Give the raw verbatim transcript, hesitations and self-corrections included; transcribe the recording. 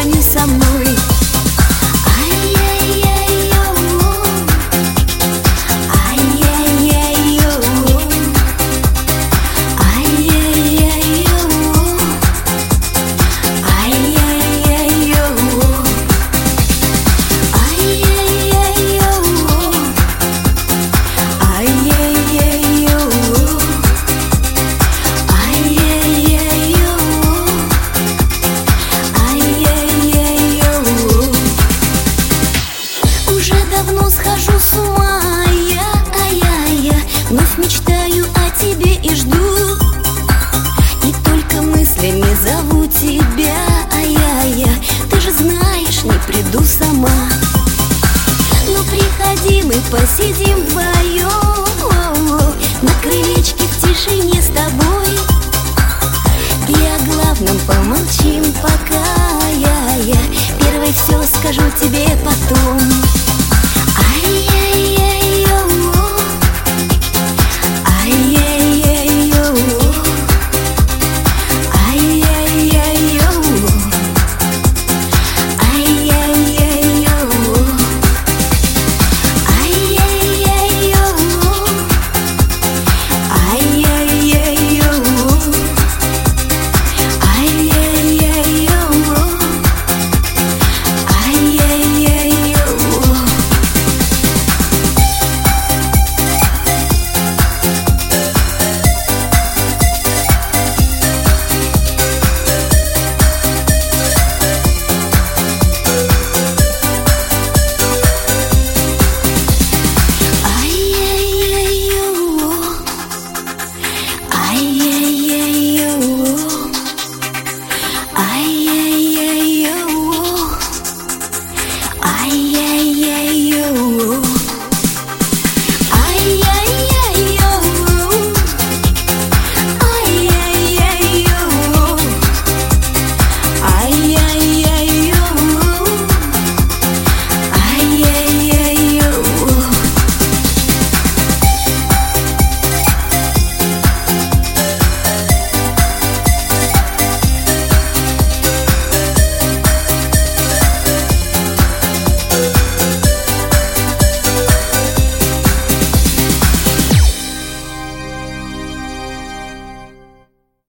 ночами со мной. Давно схожу с ума я, а я, я вновь мечтаю о тебе и жду. И только мыслями зову тебя, а я, я ты же знаешь, не приду сама. Ну приходи, мы посидим вдвоем на крылечке в тишине с тобой. И о главном помолчим пока, я, я первой все скажу тебе.